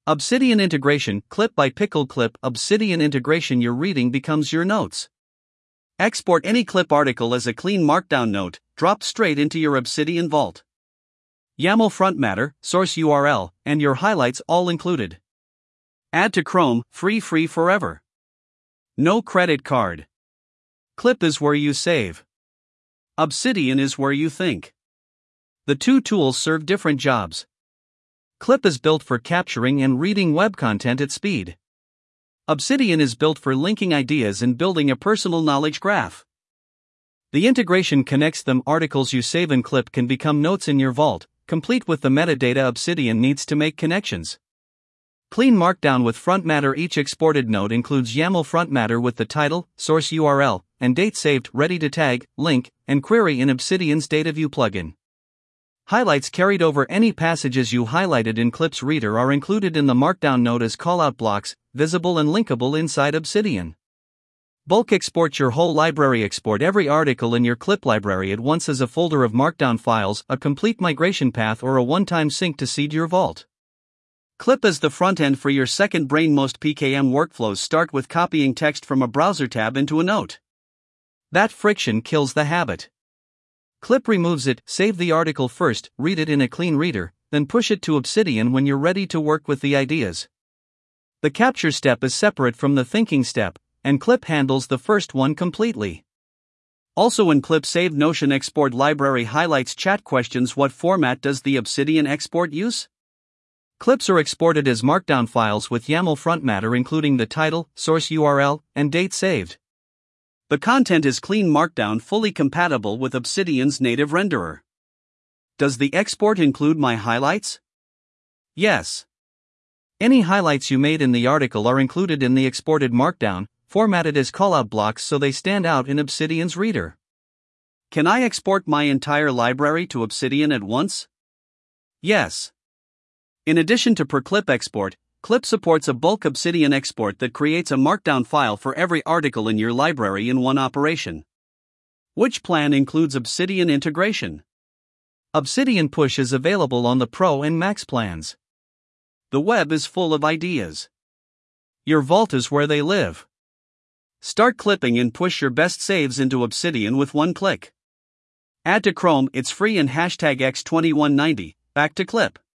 Obsidian integration. Clip by Pickle. Clip Obsidian integration. Your reading becomes your notes. Export any Clip article as a clean Markdown note, drop straight into your Obsidian vault. YAML front matter, source URL, and your highlights all included. Add to Chrome, free forever. No credit card. Clip is where you save. Obsidian is where you think. The two tools serve different jobs. Clip is built for capturing and reading web content at speed. Obsidian is built for linking ideas and building a personal knowledge graph. The integration connects them. Articles you save in Clip can become notes in your vault, complete with the metadata Obsidian needs to make connections. Clean Markdown with front matter. Each exported note includes YAML front matter with the title, source URL, and date saved, ready to tag, link, and query in Obsidian's DataView plugin. Highlights carried over. Any passages you highlighted in Clip's reader are included in the Markdown note as callout blocks, visible and linkable inside Obsidian. Bulk export. Your whole library. Export every article in your Clip library at once as a folder of Markdown files, a complete migration path, or a one-time sync to seed your vault. Clip as the front end for your second brain. Most PKM workflows start with copying text from a browser tab into a note. That friction kills the habit. Clip removes it. Save the article first, read it in a clean reader, then push it to Obsidian when you're ready to work with the ideas. The capture step is separate from the thinking step, and Clip handles the first one completely. Also in Clip, save Notion export library. Highlights. Chat questions. What format does the Obsidian export use? Clips are exported as Markdown files with YAML front matter, including the title, source URL, and date saved. The content is clean Markdown, fully compatible with Obsidian's native renderer. Does the export include my highlights? Yes. Any highlights you made in the article are included in the exported Markdown, formatted as callout blocks so they stand out in Obsidian's reader. Can I export my entire library to Obsidian at once? Yes. In addition to per Clip export, Clip supports a bulk Obsidian export that creates a Markdown file for every article in your library in one operation. Which plan includes Obsidian integration? Obsidian Push is available on the Pro and Max plans. The web is full of ideas. Your vault is where they live. Start clipping and push your best saves into Obsidian with one click. Add to Chrome, it's free, and #X2190, back to Clip.